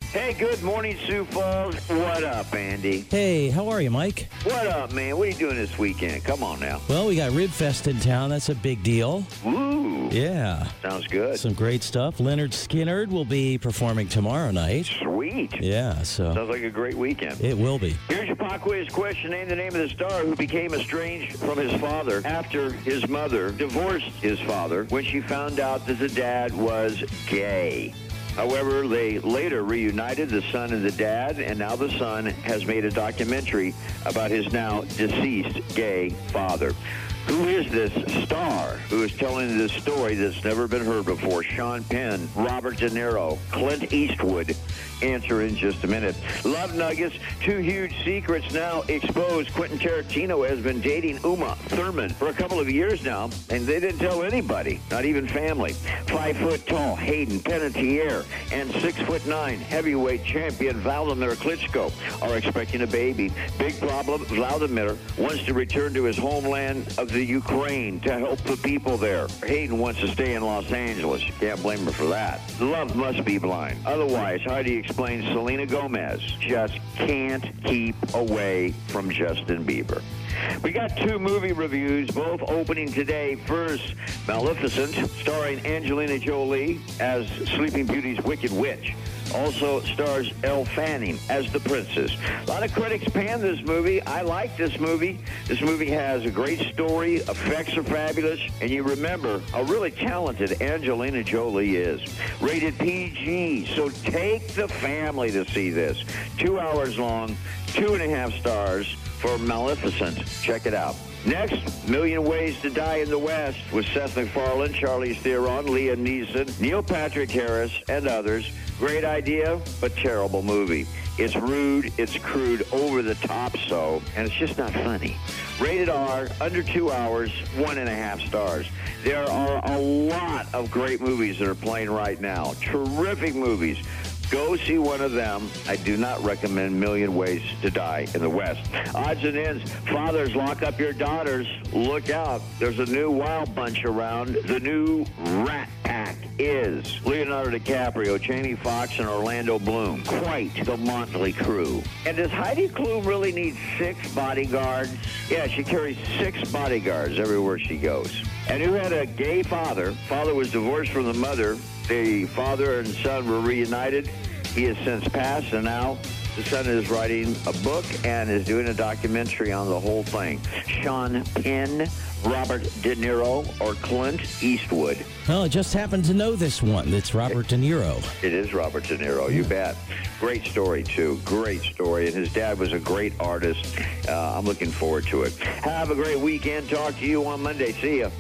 Hey, good morning, Sioux Falls. What up, Andy? Hey, how are you, Mike? What up, man? What are you doing this weekend? Come on now. Well, we got Rib Fest in town. That's a big deal. Ooh. Yeah. Sounds good. Some great stuff. Leonard Skinner will be performing tomorrow night. Sweet. Yeah, so Sounds like a great weekend. it will be. Here's your pop quiz question. Name the name of the star who became estranged from his father after his mother divorced his father when she found out that the dad was gay. However, they later reunited, the son and the dad, and now the son has made a documentary about his now deceased gay father. Who is this star who is telling this story that's never been heard before? Sean Penn, Robert De Niro, Clint Eastwood. Answer in just a minute. Love Nuggets, two huge secrets now exposed. Quentin Tarantino has been dating Uma Thurman for a couple of years now, and they didn't tell anybody, not even family. 5 foot tall Hayden Panettiere and 6'9" heavyweight champion Vladimir Klitschko are expecting a baby. Big problem, Vladimir wants to return to his homeland of the Ukraine to help the people there. Hayden wants to stay in Los Angeles. You can't blame her for that. Love must be blind. Otherwise, how do you explain Selena Gomez just can't keep away from Justin Bieber? We got two movie reviews, both opening today. First, Maleficent, starring Angelina Jolie as Sleeping Beauty's Wicked Witch. Also stars Elle Fanning as the princess. A lot of critics panned this movie. I like this movie. This movie has a great story. Effects are fabulous. And you remember how really talented Angelina Jolie is. Rated PG. So take the family to see this. 2 hours long, 2.5 stars for Maleficent. Check it out. Next, Million Ways to Die in the West with Seth MacFarlane, Charlize Theron, Liam Neeson, Neil Patrick Harris, and others. Great idea, but terrible movie. It's rude, it's crude, over the top so, and it's just not funny. Rated R, under 2 hours, 1.5 stars. There are a lot of great movies that are playing right now. Terrific movies. Go see one of them. I do not recommend Million Ways to Die in the West. Odds and ends. Fathers, lock up your daughters. Look out. There's a new wild bunch around. The new Rat Pack is Leonardo DiCaprio, Jamie Foxx, and Orlando Bloom. Quite the motley crew. And does Heidi Klum really need 6 bodyguards? Yeah, she carries 6 bodyguards everywhere she goes. And who had a gay father? Father was divorced from the mother. The father and son were reunited. He has since passed, and now the son is writing a book and is doing a documentary on the whole thing. Sean Penn, Robert De Niro, or Clint Eastwood? Well, I just happened to know this one. It's Robert De Niro. It is Robert De Niro, you bet. Great story, too. Great story. And his dad was a great artist. I'm looking forward to it. Have a great weekend. Talk to you on Monday. See ya.